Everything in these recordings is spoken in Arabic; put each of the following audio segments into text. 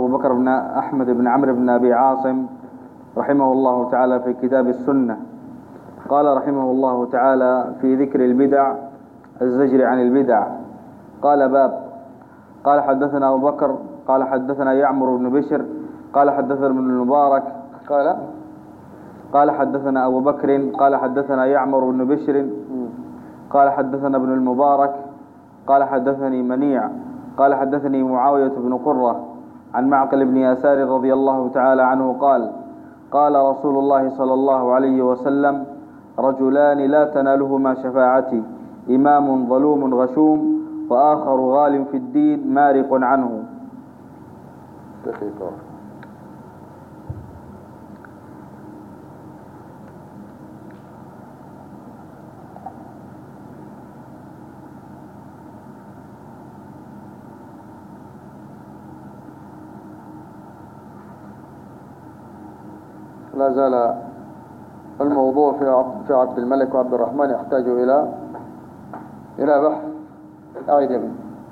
أبو بكر بن أحمد بن عمرو بن أبي عاصم رحمه الله تعالى في كتاب السنة قال رحمه الله تعالى في ذكر البدع الزجر عن البدع قال باب. قال حدثنا أبو بكر قال حدثنا يعمر بن بشر قال حدثنا ابن المبارك قال حدثنا أبو بكر قال حدثنا يعمر بن بشر قال حدثنا ابن المبارك قال حدثني منيع قال حدثني معاوية بن قرة عن معقل بن يسار رضي الله تعالى عنه قال قال رسول الله صلى الله عليه وسلم رجلان لا تنالهما شفاعتي إمام ظلوم غشوم وآخر غال في الدين مارق عنه. لا زال الموضوع في عبد الملك وعبد الرحمن يحتاج إلى بحث. أعيد يا ابني.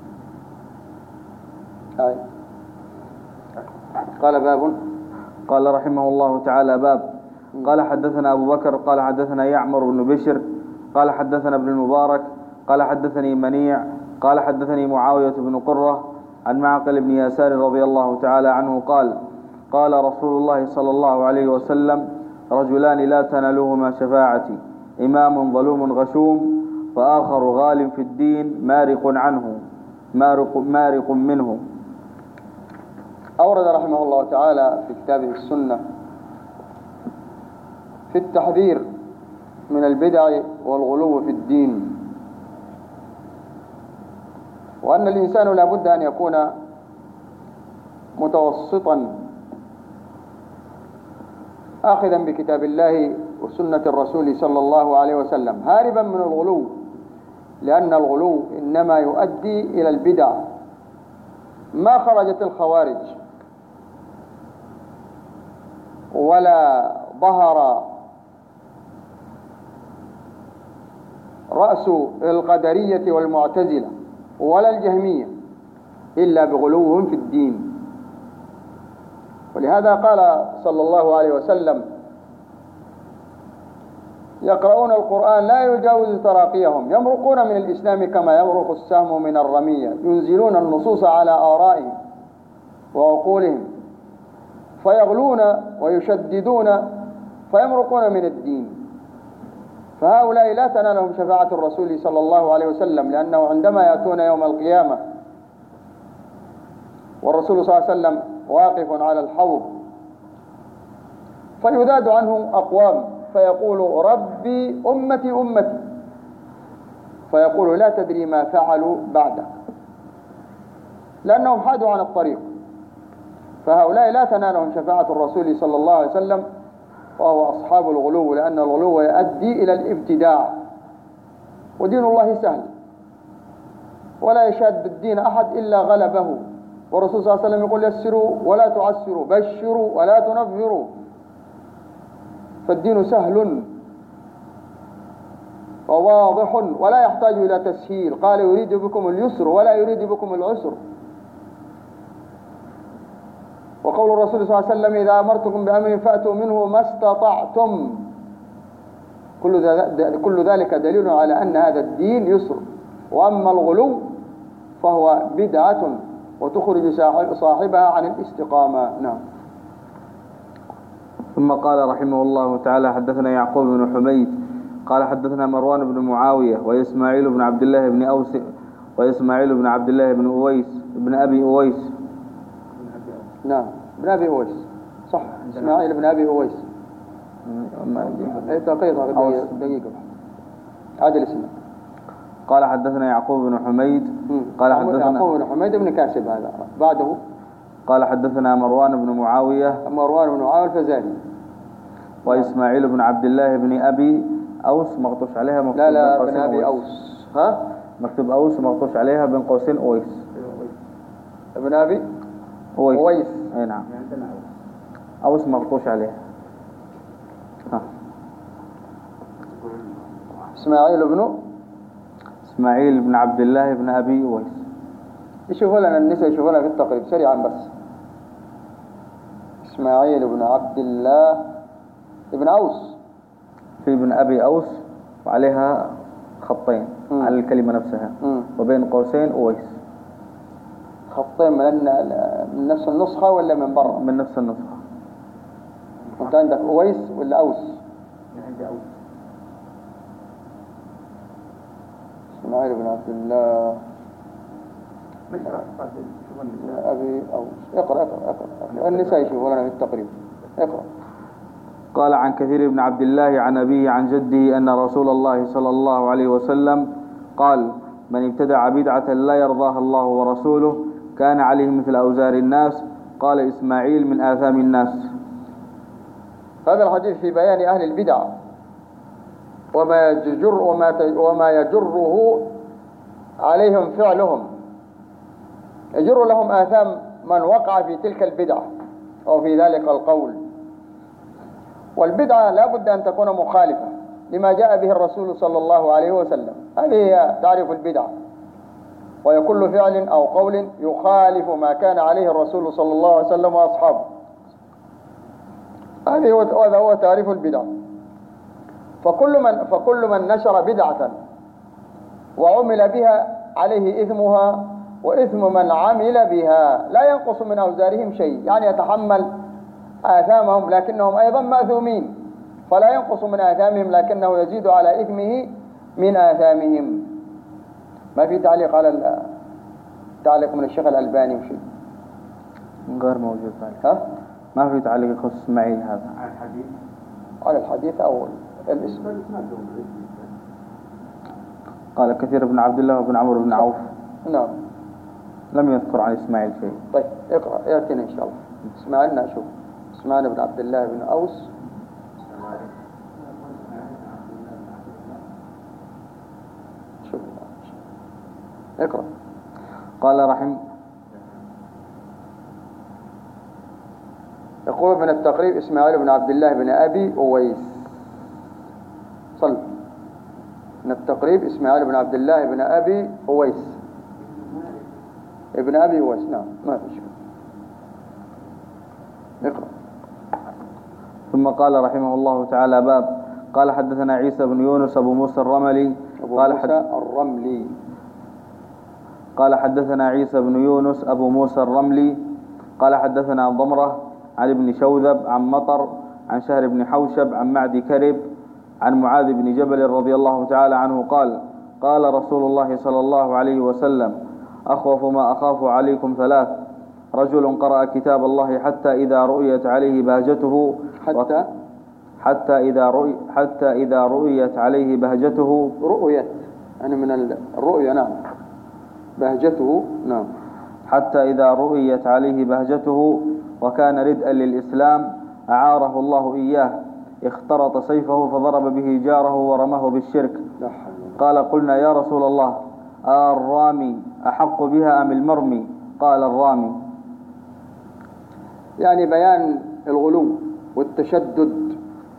قال باب. قال رحمه الله تعالى باب. قال حدثنا أبو بكر قال حدثنا يعمر بن بشر قال حدثنا ابن المبارك قال حدثني منيع قال حدثني معاوية بن قرة عن معقل بن يسار رضي الله تعالى عنه قال قال رسول الله صلى الله عليه وسلم رجلان لا تنالهما شفاعتي إمام ظلوم غشوم وآخر غال في الدين مارق منه. أورد رحمه الله تعالى في كتابه السنة في التحذير من البدع والغلو في الدين، وأن الإنسان لا بد أن يكون متوسطا آخذا بكتاب الله وسنة الرسول صلى الله عليه وسلم، هاربا من الغلو، لأن الغلو إنما يؤدي إلى البدع. ما خرجت الخوارج ولا ظهر رأس القدرية والمعتزلة ولا الجهمية إلا بغلوهم في الدين. ولهذا قال صلى الله عليه وسلم يقرؤون القرآن لا يجاوز تراقيهم يمرقون من الإسلام كما يمرق السهم من الرمية، ينزلون النصوص على آرائهم وعقولهم فيغلون ويشددون فيمرقون من الدين. فهؤلاء لا تنالهم شفاعة الرسول صلى الله عليه وسلم، لأنه عندما يأتون يوم القيامة والرسول صلى الله عليه وسلم واقف على الحوض فيذاد عنه أقوام فيقول ربي أمتي أمتي، فيقول لا تدري ما فعلوا بعدك، لأنهم حادوا عن الطريق. فهؤلاء لا تنالهم شفاعة الرسول صلى الله عليه وسلم، وهو أصحاب الغلو، لأن الغلو يؤدي إلى الابتداع، ودين الله سهل ولا يشاد الدين أحد إلا غلبه. والرسول صلى الله عليه وسلم يقول يسروا ولا تعسروا، بشروا ولا تنفروا، فالدين سهل وواضح ولا يحتاج إلى تسهيل. قال يريد بكم اليسر ولا يريد بكم العسر. وقول الرسول صلى الله عليه وسلم إذا أمرتكم بأمر فأتوا منه ما استطعتم، كل ذلك دليل على أن هذا الدين يسر. وأما الغلو فهو بدعة وتخرج صاحبها عن الاستقامة. نعم. ثم قال رحمه الله تعالى حدثنا يعقوب بن حميد قال حدثنا مروان بن معاوية وإسماعيل بن عبد الله بن أوس وإسماعيل بن عبد الله بن أويس بن أبي أويس. نعم بن أبي أويس صح، إسماعيل بن أبي أويس. دقيقة عادل اسمه. قال حدثنا يعقوب بن حميد قال حدثنا يعقوب بن حميد بن كاسب هذا بعده. قال حدثنا مروان بن معاوية الفزاري وإسماعيل بن عبد الله بن أبي أوس مغطوش عليها مكتوب لا بن أبي أوس. مكتوب أوس مغطوش عليها بين قوسين أويس. ابن أبي أويس. أي نعم أوس مغطوش عليها. إسماعيل بن عبد الله بن أبي أويس. يشوفوا لنا النساء يشوفوا لنا في التقريب سريعا بس. إسماعيل بن عبد الله بن أوس. في ابن أبي أوس وعليها خطين على الكلمة نفسها وبين قوسين أويس. خطين من نفس النسخة ولا من برا؟ من نفس النسخة. أنت عندك أويس ولا أوس؟ عندي أوس. إسماعيل بن عبد الله أبي أوس. اقرأ النساء يشوفون لنا في التقريب. اقرأ. قال عن كثير بن عبد الله عن أبيه عن جده أن رسول الله صلى الله عليه وسلم قال: من ابتدع بدعة لا يرضاها الله ورسوله كان عليه مثل أوزار الناس. قال إسماعيل: من آثام الناس. هذا الحديث في بيان أهل البدع وما يجره عليهم فعلهم، يجر لهم آثام من وقع في تلك البدعة أو في ذلك القول. والبدعة لا بد أن تكون مخالفة لما جاء به الرسول صلى الله عليه وسلم. هذه هي تعريف البدعة، وهي كل فعل أو قول يخالف ما كان عليه الرسول صلى الله عليه وسلم وأصحابه. هذا هو تعريف البدعة. فكل من نشر بدعة وعمل بها عليه إثمها وإثم من عمل بها، لا ينقص من أوزارهم شيء، يعني يتحمل آثامهم لكنهم أيضا مأثومين، فلا ينقص من آثامهم لكنه يزيد على إثمه من آثامهم. ما في تعليق على تعليق من الشيخ الألباني وشيء غير موجود ذلك. ها؟ ما في تعليق يخص إسماعيل هذا على الحديث أو الاسم. قال كثير بن عبد الله وابن عمرو بن عوف. نعم. لم يذكر عن إسماعيل شيء. طيب اقرأ يأتينا إن شاء الله. اسمعنا شوف. اسمعنا بن عبد الله بن أوس. شوف اقرأ. قال يقول من التقريب إسماعيل بن عبد الله بن أبي أويس. صل. من التقريب إسماعيل بن عبد الله بن أبي أويس. ابن أبي أويس. نعم ما في شيء. اقرأ. ثم قال رحمه الله تعالى: باب. قال حدثنا عيسى بن يونس أبو موسى الرملي. قال حدثنا عيسى بن يونس أبو موسى الرملي قال حدثنا ضمرة عن ابن شوذب عن مطر عن شهر بن حوشب عن معد كرب عن معاذ بن جبل رضي الله تعالى عنه قال: قال رسول الله صلى الله عليه وسلم: أخوف ما أخاف عليكم ثلاث: رجل قرأ كتاب الله حتى إذا رؤيت عليه بهجته حتى إذا رؤيت عليه بهجته. رؤيت يعني من الرؤية. نعم. بهجته. نعم. حتى إذا رؤيت عليه بهجته وكان ردءا للإسلام أعاره الله إياه، اخترط سيفه فضرب به جاره ورماه بالشرك. قال: قلنا يا رسول الله: الرامي أحق بها أم المرمي؟ قال: الرامي. يعني بيان الغلو والتشدد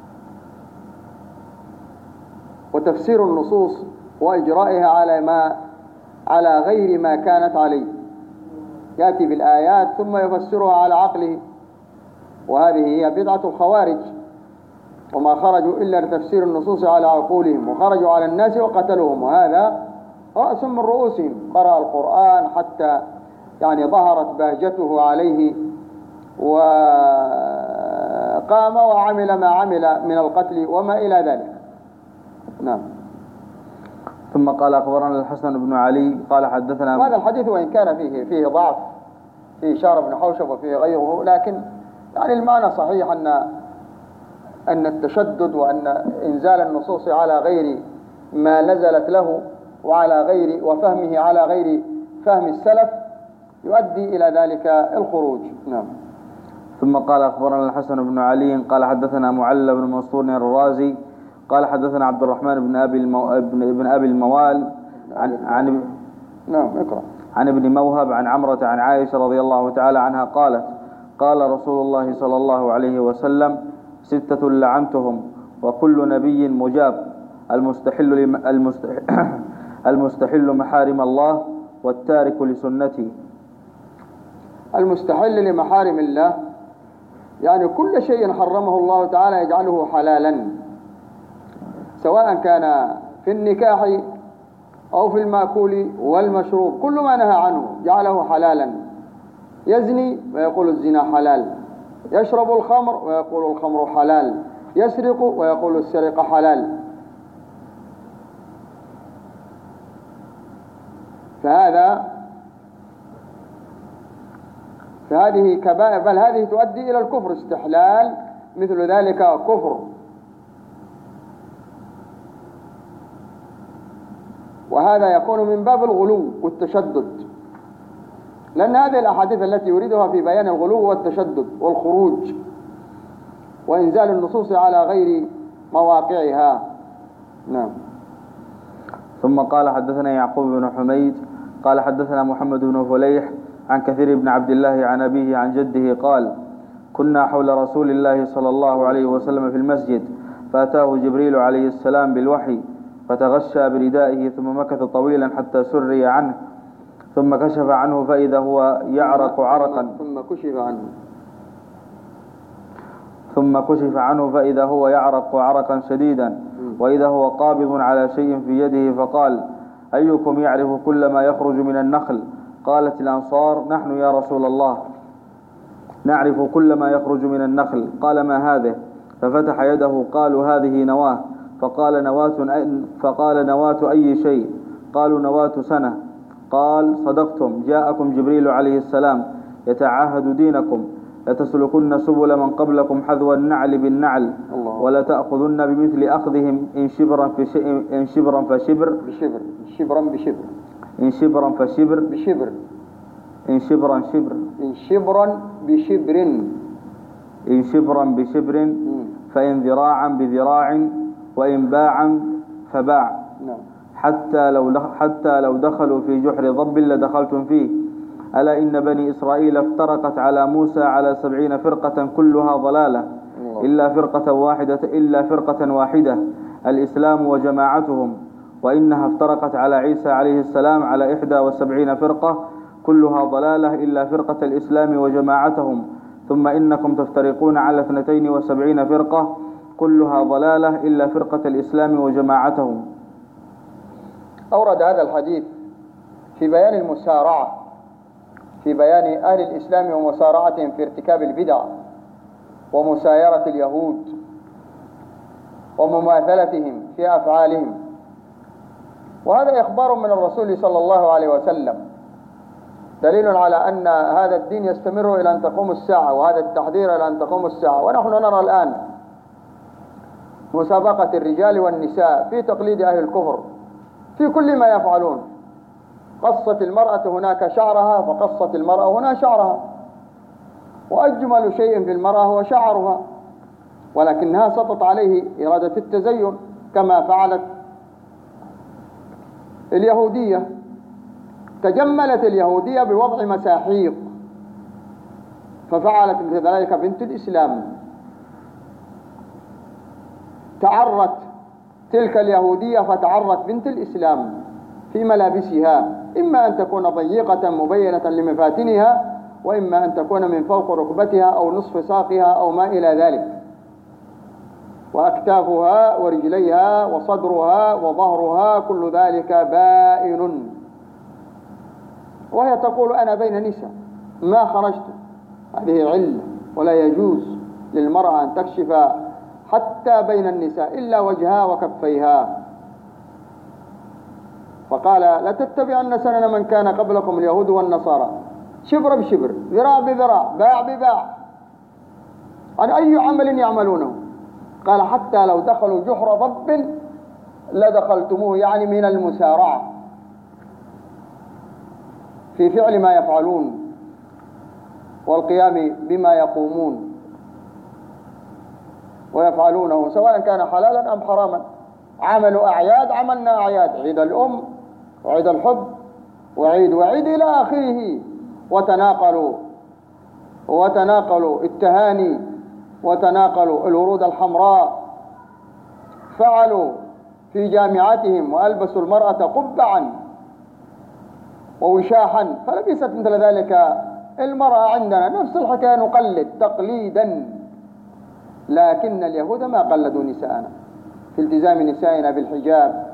وتفسير النصوص وإجرائها على غير ما كانت عليه. يأتي بالآيات ثم يفسرها على عقله، وهذه هي بدعة الخوارج، وما خرجوا إلا لتفسير النصوص على عقولهم، وخرجوا على الناس وقتلوهم، وهذا رأس من رؤوسهم. قرأ القرآن حتى يعني ظهرت بهجته عليه وقام وعمل ما عمل من القتل وما إلى ذلك. نعم. ثم قال: أخبرنا الحسن بن علي قال حدثنا. هذا الحديث وإن كان فيه ضعف، فيه شهر بن حوشب وفيه غيره، لكن يعني المعنى صحيح أن التشدد وأن إنزال النصوص على غير ما نزلت له وفهمه على غير فهم السلف يؤدي إلى ذلك الخروج. نعم. ثم قال: أخبرنا الحسن بن علي قال حدثنا معل بن منصور الرازي قال حدثنا عبد الرحمن بن أبي الموال عن ابن موهب عن عمرة عن عائشة رضي الله تعالى عنها قالت: قال رسول الله صلى الله عليه وسلم: 6 لعنتهم وكل نبي مجاب: المستحل محارم الله والتارك لسنتي. المستحل لمحارم الله يعني كل شيء حرمه الله تعالى يجعله حلالا، سواء كان في النكاح أو في المأكول والمشروب، كل ما نهى عنه جعله حلالا. يزني ويقول الزنا حلال، يشرب الخمر ويقول الخمر حلال، يسرق ويقول السرقة حلال. فهذه كبائر، بل هذه تؤدي إلى الكفر. استحلال مثل ذلك كفر. وهذا يكون من باب الغلو والتشدد، لأن هذه الأحاديث التي يريدها في بيان الغلو والتشدد والخروج وإنزال النصوص على غير مواقعها. نعم. ثم قال حدثنا يعقوب بن حميد قال حدثنا محمد بن فليح عن كثير بن عبد الله عن أبيه عن جده قال: كنا حول رسول الله صلى الله عليه وسلم في المسجد، فأتاه جبريل عليه السلام بالوحي فتغشى بردائه، ثم مكث طويلا حتى سري عنه، ثم كشف عنه فإذا هو يعرق عرقا فإذا هو يعرق عرقا شديدا، وإذا هو قابض على شيء في يده، فقال: أيكم يعرف كل ما يخرج من النخل؟ قالت الأنصار: نحن يا رسول الله نعرف كل ما يخرج من النخل. قال: ما هذه؟ ففتح يده، قالوا: هذه نواة. فقال: نواة أي شيء؟ قالوا: نواة سنة. قال: صدقتم، جاءكم جبريل عليه السلام يتعاهد دينكم، لتسلكن سبل من قبلكم حذو النعل بالنعل، ولا تأخذن بمثل أخذهم إن شبرا فشبر فإن ذراعا بذراع، وإن باعا فباع، حتى لو دخلوا في جحر ضب لدخلتم فيه. ألا إن بني إسرائيل افترقت على موسى على 70 فرقة كلها ضلالة إلا فرقة واحدة الإسلام وجماعتهم، وإنها افترقت على عيسى عليه السلام على 71 فرقة كلها ضلالة إلا فرقة الإسلام وجماعتهم، ثم إنكم تفترقون على 72 فرقة كلها ضلالة إلا فرقة الإسلام وجماعتهم. أورد هذا الحديث في بيان المسارعة، في بيان أهل الإسلام ومسارعتهم في ارتكاب البدع ومسايرة اليهود ومماثلتهم في أفعالهم. وهذا إخبار من الرسول صلى الله عليه وسلم، دليل على أن هذا الدين يستمر إلى أن تقوم الساعة، وهذا التحذير إلى أن تقوم الساعة. ونحن نرى الآن مسابقة الرجال والنساء في تقليد أهل الكفر في كل ما يفعلون. قصت المرأة هناك شعرها فقصت المرأة هنا شعرها، وأجمل شيء في المرأة هو شعرها، ولكنها سطت عليه إرادة التزين، كما فعلت اليهودية. تجملت اليهودية بوضع مساحيق، ففعلت مثل ذلك بنت الإسلام. تعرت تلك اليهودية فتعرت بنت الإسلام في ملابسها، إما أن تكون ضيقة مبينة لمفاتنها، وإما أن تكون من فوق ركبتها أو نصف ساقها أو ما إلى ذلك، وأكتافها ورجليها وصدرها وظهرها كل ذلك بائن، وهي تقول: أنا بين نساء ما خرجت. هذه علة، ولا يجوز للمرأة أن تكشف حتى بين النساء إلا وجهها وكفيها. فقال: لتتبعن سنن من كان قبلكم اليهود والنصارى، شبر بشبر، ذراع بذراع، باع بباع، عن أي عمل يعملونه. قال: حتى لو دخلوا جحر ضب لدخلتموه، يعني من المسارعة في فعل ما يفعلون والقيام بما يقومون ويفعلونه، سواء كان حلالا أم حراما. عملوا أعياد، عملنا أعياد، عيد الأم وعيد الحب وعيد إلى آخره، وتناقلوا التهاني وتناقلوا الورود الحمراء. فعلوا في جامعاتهم وألبسوا المرأة قبعا ووشاحا، فلبست مثل ذلك المرأة عندنا نفس الحكاية، نقلد تقليدا، لكن اليهود ما قلدوا نساءنا في التزام نسائنا بالحجاب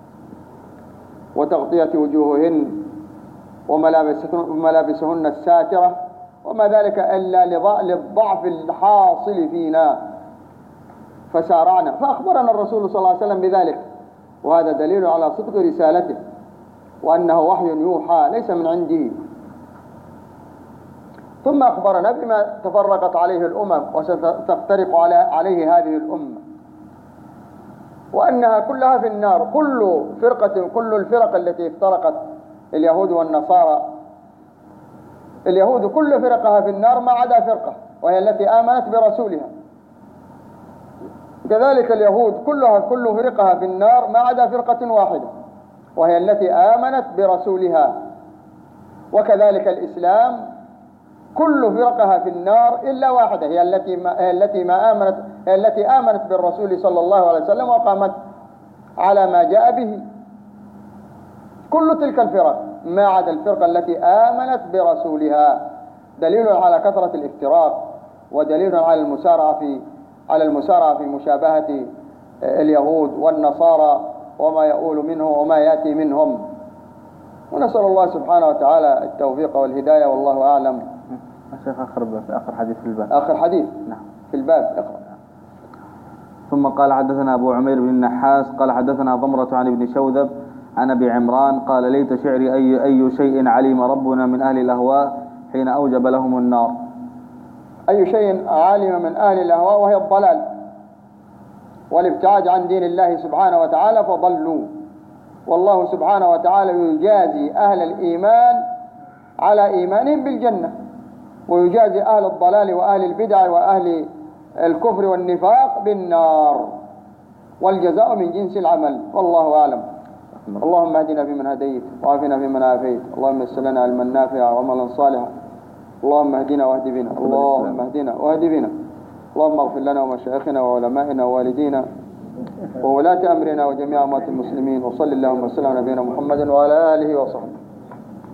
وتغطية وجوههن وملابسهن الساترة، وما ذلك إلا للضعف الحاصل فينا فسارعنا، فأخبرنا الرسول صلى الله عليه وسلم بذلك، وهذا دليل على صدق رسالته وأنه وحي يوحى ليس من عنده. ثم أخبرنا بما تفرقت عليه الأمم وستفترق عليه هذه الأمة، وأنها كلها في النار، كل الفرق التي افترقت اليهود والنصارى، اليهود كل فرقها في النار ما عدا فرقة وهي التي آمنت برسولها، كذلك اليهود كل فرقها في النار ما عدا فرقة واحدة وهي التي آمنت برسولها، وكذلك الإسلام كل فرقها في النار إلا واحدة هي التي آمنت بالرسول صلى الله عليه وسلم وقامت على ما جاء به. كل تلك الفرق ما عدا الفرقة التي آمنت برسولها، دليل على كثرة الافتراق ودليل على المسارعة في مشابهة اليهود والنصارى وما يؤول منه وما يأتي منهم. ونسأل الله سبحانه وتعالى التوفيق والهداية، والله أعلم. شيخ آخر حديث في الباب. آخر حديث نعم في الباب، اقرأ. ثم قال حدثنا أبو عمير بن النحاس قال حدثنا ضمرة عن ابن شوذب عن أبي عمران قال ليت شعري أي شيء علم ربنا من أهل الأهواء حين أوجب لهم النار. أي شيء علم من أهل الأهواء وهي الضلال والابتعاد عن دين الله سبحانه وتعالى فضلوا، والله سبحانه وتعالى يجازي أهل الإيمان على إيمانهم بالجنة، ويجازي أهل الضلال وأهل البدع وأهل الكفر والنفاق بالنار، والجزاء من جنس العمل، والله أعلم. اللهم اهدنا فيمن هديت وعافنا فيمن عافيت، اللهم يسر لنا علما نافعا وعملا صالحا، اللهم اهدنا واهد بنا، اللهم اهدنا واهد بنا، اللهم اغفر لنا ومشايخنا وعلمائنا ووالدينا وولاة أمرنا وجميع أموات المسلمين، وصل اللهم وسلم على نبينا محمد وعلى آله وصحبه.